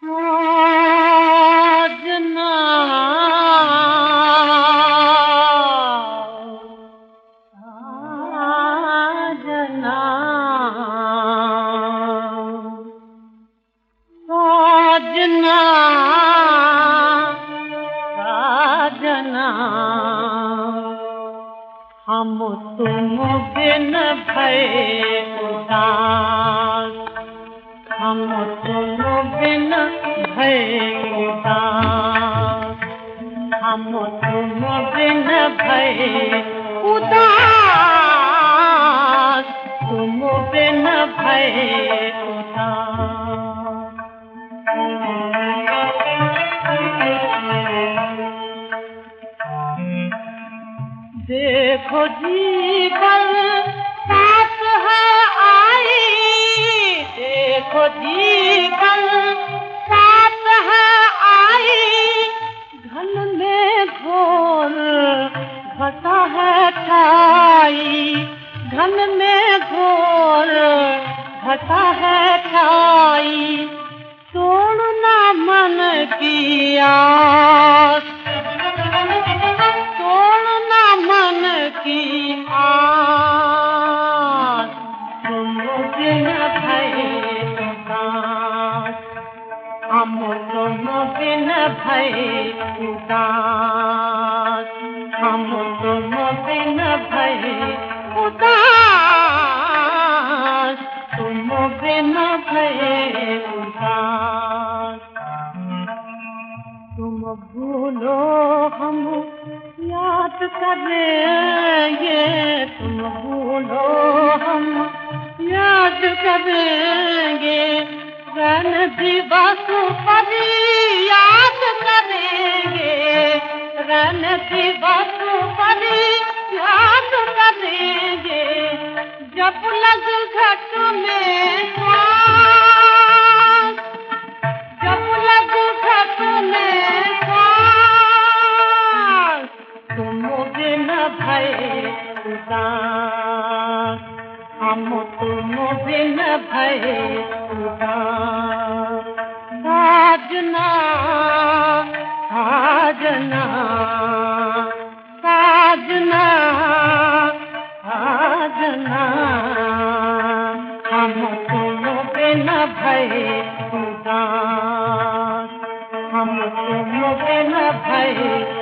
साजना साजना साजना साजना हम तुम बिन भये उदास, हम तुम बिन भये उदास, हम तुम बिन भये उदास, तुम बिन भये उदास। देखो जीवन साथ है आई, देखो जीवन साथ है आई, घन में घोर घटा है ठाई, घन में घोर घटा है ठाई, तोड़ना मन की आस, तोड़ना मन की आस, तुम बिन भये उदास, हम तुम बिन भये उदास, हम तुम बिन भये उदास, तुम बिन भये उदास। तुम भूलो हम याद करेंगे, तुम भूलो हम याद करेंगे, रन दिवस पर याद करेंगे, रन दिवस पर याद करेंगे, जब लग घट में सांस, जब लग घट में सांस, तुम बिन भये उदास, हम तुम बिन भये उदास। साजना साजना साजना साजना, हम तुम बिन भये उदास, हम तुम बिन भये